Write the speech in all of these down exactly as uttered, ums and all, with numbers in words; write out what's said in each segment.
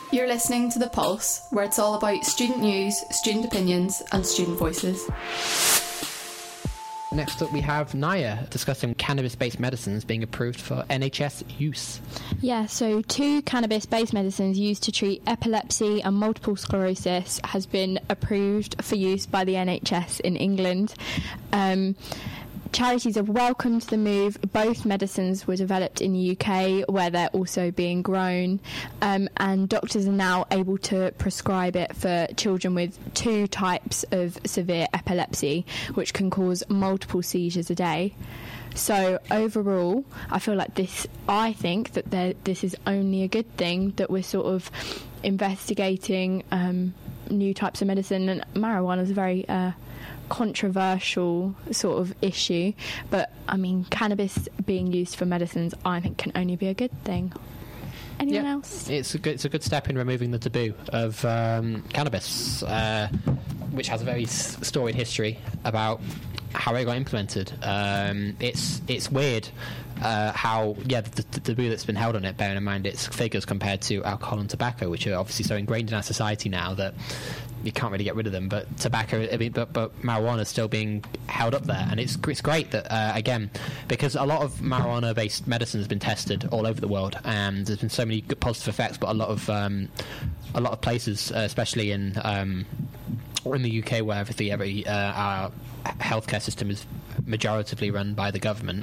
You're listening to The Pulse, where it's all about student news, student opinions and student voices. Next up we have Naya discussing cannabis-based medicines being approved for N H S use. Yeah, so two cannabis-based medicines used to treat epilepsy and multiple sclerosis has been approved for use by the N H S in England. Um, Charities have welcomed the move. Both medicines were developed in the U K, where they're also being grown, um, and doctors are now able to prescribe it for children with two types of severe epilepsy, which can cause multiple seizures a day. So overall, I feel like this, I think that there, this is only a good thing that we're sort of investigating um, new types of medicine, and marijuana is a very uh, controversial sort of issue, but I mean, cannabis being used for medicines, I think, can only be a good thing. Anyone yeah, else? It's a good, it's a good step in removing the taboo of um, cannabis, uh, which has a very s- storied history about how it got implemented. Um, it's it's weird uh, how yeah the, the taboo that's been held on it, bearing in mind its figures compared to alcohol and tobacco, which are obviously so ingrained in our society now that you can't really get rid of them. But tobacco, I mean, but, but marijuana is still being held up there, and it's it's great that uh, again, because a lot of marijuana-based medicine has been tested all over the world, and there's been so many good positive effects. But a lot of um, a lot of places, uh, especially in um, in the U K, where every every uh, our healthcare system is majoritively run by the government,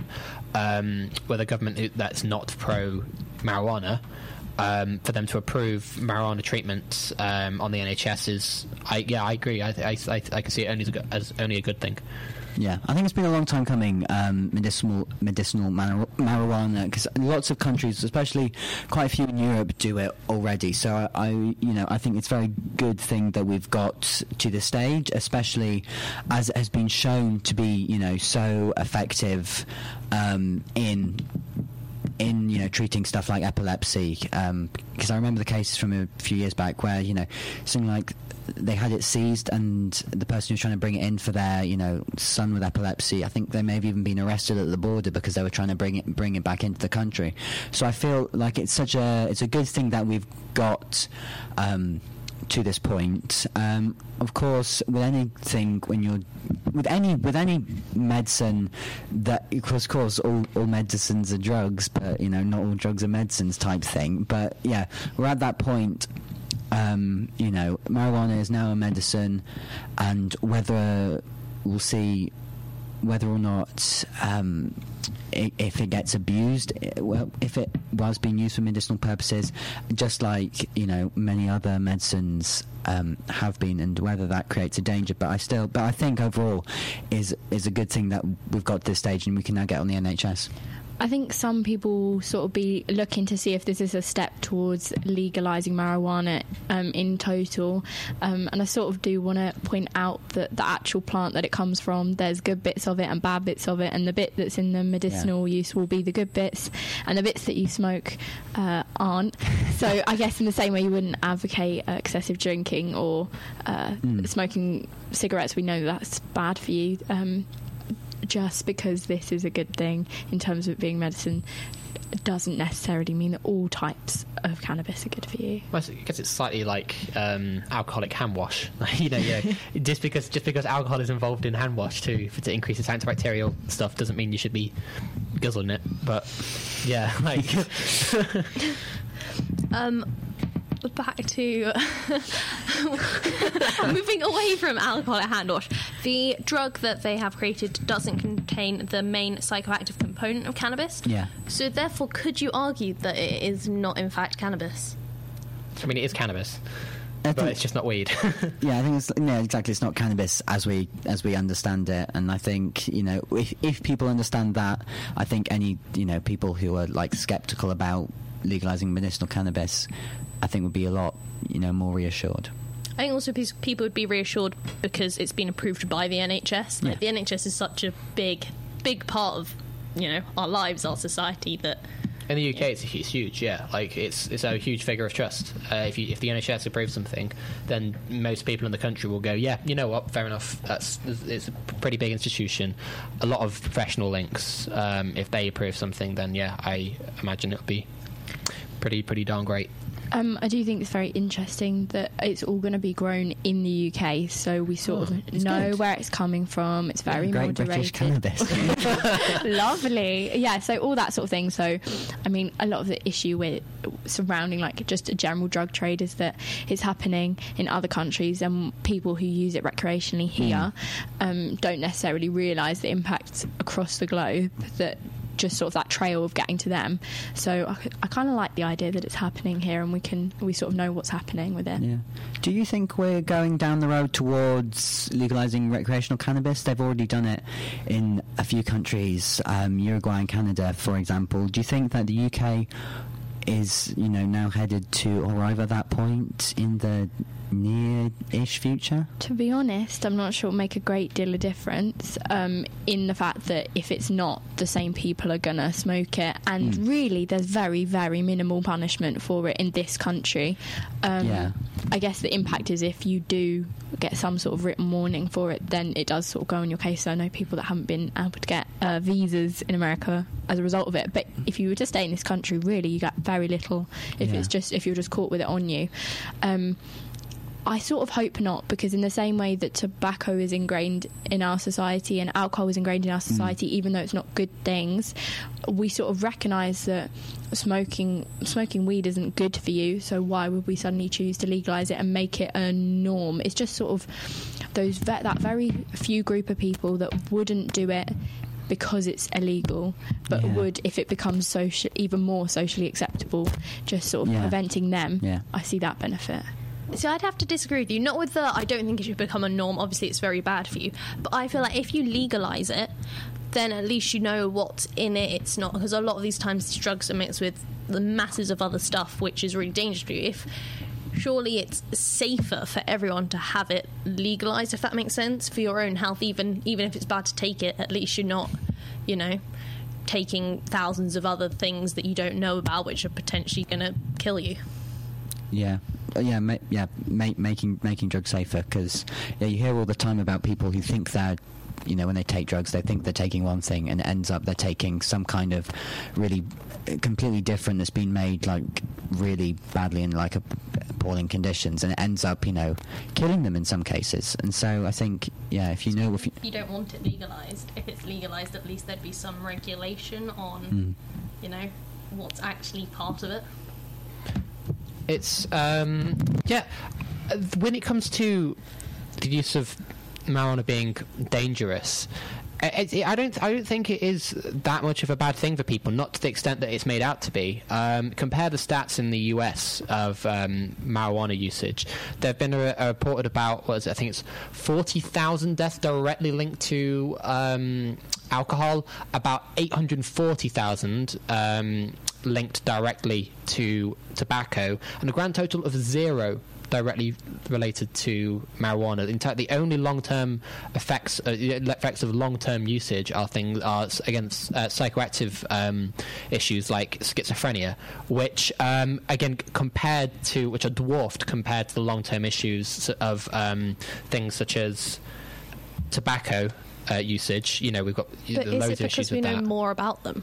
um, where the government that's not pro marijuana. Um, for them to approve marijuana treatments um, on the N H S is, I, yeah, I agree. I, I, I, I can see it only as, a good, as only a good thing. Yeah, I think it's been a long time coming, um, medicinal medicinal mar- marijuana, because lots of countries, especially quite a few in Europe, do it already. So I, I, you know, I think it's a very good thing that we've got to this stage, especially as it has been shown to be, you know, so effective um, in. in, you know, treating stuff like epilepsy, um, because I remember the cases from a few years back where, you know, something like they had it seized and the person who was trying to bring it in for their, you know, son with epilepsy, I think they may have even been arrested at the border because they were trying to bring it bring it back into the country. So I feel like it's such a it's a good thing that we've got um, to this point. Um, of course, with anything, when you're with any with any medicine, that of course, of course all, all medicines are drugs, but you know, not all drugs are medicines type thing. But yeah, we're at that point. Um, you know, marijuana is now a medicine, and whether we'll see whether or not um, it, if it gets abused, it, well, if it was being used for medicinal purposes, just like, you know, many other medicines um, have been, and whether that creates a danger. But I still, but I think overall is is a good thing that we've got to this stage and we can now get on the N H S. I think some people sort of be looking to see if this is a step towards legalising marijuana um, in total, um, and I sort of do want to point out that the actual plant that it comes from, there's good bits of it and bad bits of it, and the bit that's in the medicinal yeah. use will be the good bits, and the bits that you smoke uh, aren't. So I guess in the same way you wouldn't advocate uh, excessive drinking or uh, mm. smoking cigarettes, we know that's bad for you. Um, just because this is a good thing in terms of it being medicine doesn't necessarily mean that all types of cannabis are good for you. Well, I guess it's slightly like um, alcoholic hand wash. you know, yeah, just because just because alcohol is involved in hand wash too, to increase its antibacterial stuff, doesn't mean you should be guzzling it. But yeah, like um. back to moving away from alcoholic hand wash. The drug that they have created doesn't contain the main psychoactive component of cannabis. Yeah. So therefore, could you argue that it is not in fact cannabis? I mean, it is cannabis, I but think, it's just not weed. yeah, I think it's yeah, exactly. It's not cannabis as we as we understand it, and I think, you know, if if people understand that, I think any, you know, people who are like skeptical about legalizing medicinal cannabis, I think would be a lot, you know, more reassured. I think also people would be reassured because it's been approved by the N H S. Like, yeah. The N H S is such a big, big part of, you know, our lives, our society, that... In the U K, it's, it's huge, yeah. Like, it's it's a huge figure of trust. Uh, if you, if the N H S approves something, then most people in the country will go, yeah, you know what, fair enough. That's it's a pretty big institution. A lot of professional links. Um, if they approve something, then, yeah, I imagine it'll be pretty, pretty darn great. Um, I do think it's very interesting that it's all going to be grown in the U K, so we sort Oh, of it's know good. where it's coming from. It's very Great British moderated. cannabis. Lovely. Yeah, so all that sort of thing. So, I mean, a lot of the issue with surrounding like just a general drug trade is that it's happening in other countries, and people who use it recreationally here um, don't necessarily realise the impact across the globe that just sort of that trail of getting to them. So I, I kind of like the idea that it's happening here, and we can we sort of know what's happening with it. Yeah. Do you think we're going down the road towards legalising recreational cannabis? They've already done it in a few countries, um, Uruguay and Canada, for example. Do you think that the U K is, you know, now headed to or over that point in the near-ish future? To be honest, I'm not sure it'll make a great deal of difference um, in the fact that if it's not, the same people are going to smoke it, and Mm. really there's very, very minimal punishment for it in this country. Um, Yeah. I guess the impact is if you do get some sort of written warning for it, then it does sort of go in your case. So I know people that haven't been able to get uh, visas in America as a result of it, but if you were to stay in this country, really you get very little if Yeah. it's just if you're just caught with it on you. Um, I sort of hope not, because in the same way that tobacco is ingrained in our society and alcohol is ingrained in our society, mm. even though it's not good things, we sort of recognise that smoking smoking weed isn't good for you, so why would we suddenly choose to legalise it and make it a norm? It's just sort of those ve- that very few group of people that wouldn't do it because it's illegal, but Yeah. would if it becomes social, even more socially acceptable, just sort of Yeah. preventing them. Yeah. I see that benefit. So I'd have to disagree with you. Not with the, I don't think it should become a norm. Obviously, it's very bad for you. But I feel like if you legalise it, then at least you know what's in it. It's not, because a lot of these times these drugs are mixed with the masses of other stuff, which is really dangerous for you. If surely it's safer for everyone to have it legalised, if that makes sense, for your own health. Even even if it's bad to take it, at least you're not, you know, taking thousands of other things that you don't know about, which are potentially going to kill you. Yeah, Uh, yeah, ma- yeah. Ma- making making drugs safer, because yeah, you hear all the time about people who think that, you know, when they take drugs, they think they're taking one thing, and it ends up they're taking some kind of really uh, completely different that's been made like really badly in like a, appalling conditions, and it ends up, you know, killing them in some cases. And so I think, yeah, if you know, if you, you don't want it legalised, if it's legalised, at least there'd be some regulation on, Mm. you know, what's actually part of it. It's um, yeah. uh, When it comes to the use of marijuana being dangerous, I, I I don't I don't think it is that much of a bad thing for people. Not to the extent that it's made out to be. Um, compare the stats in the U S of um, marijuana usage. There have been a, a reported about what is it? I think it's forty thousand deaths directly linked to um, alcohol. About eight hundred forty thousand. Um, linked directly to tobacco, and a grand total of zero directly related to marijuana. In fact, the only long-term effects uh, effects of long-term usage are things are against uh, psychoactive um, issues like schizophrenia, which um, again compared to which are dwarfed compared to the long-term issues of um, things such as tobacco uh, usage. You know, we've got But loads is it of issues because we with know that. more about them?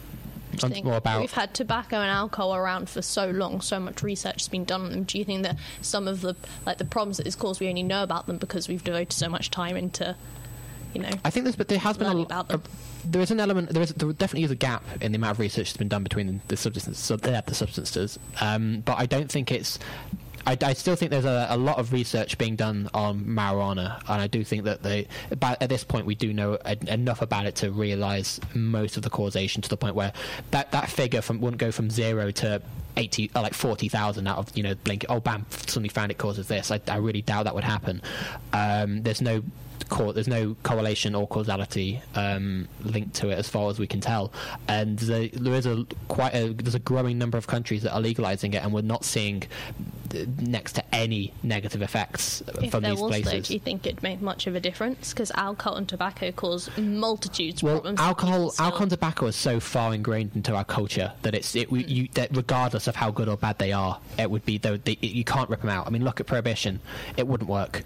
Do you And think? more about We've had tobacco and alcohol around for so long, so much research has been done on them. Do you think that some of the like the problems that it's caused, we only know about them because we've devoted so much time into, you know? I think there's, but there has been a, learning about a them. there is an element. There is there definitely is a gap in the amount of research that's been done between the substances. So they have the substances, um, but I don't think it's. I, I still think there's a, a lot of research being done on marijuana, and I do think that they, about, at this point, we do know a, enough about it to realise most of the causation to the point where that, that figure from wouldn't go from zero to eighty, or like forty thousand out of, you know, blink. Oh, bam! Suddenly found it causes this. I, I really doubt that would happen. Um, there's no. Co- there's no correlation or causality um, linked to it as far as we can tell, and the, there is a quite a there's a growing number of countries that are legalising it, and we're not seeing uh, next to any negative effects If from there these was, places. though, do you think it'd make much of a difference? Because alcohol and tobacco cause multitudes of Well, problems. alcohol, So- alcohol and tobacco is so far ingrained into our culture that it's it, we, you, that regardless of how good or bad they are, it would be though they, you can't rip them out. I mean, look at prohibition; it wouldn't work.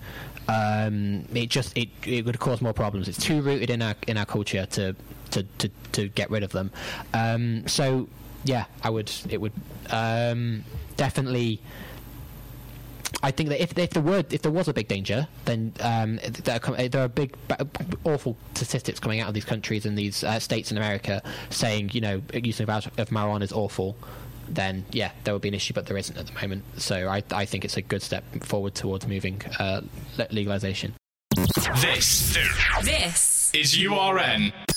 Um, it just it, it would cause more problems. It's too rooted in our in our culture to to, to, to get rid of them. Um, so yeah, I would. It would um, definitely. I think that if, if there were if there was a big danger, then um, there, are, there are big, awful statistics coming out of these countries and these uh, states in America saying, you know, use of, of marijuana is awful. Then yeah, there would be an issue, but there isn't at the moment. So I, I think it's a good step forward towards moving uh, legalization. This, this is U R N.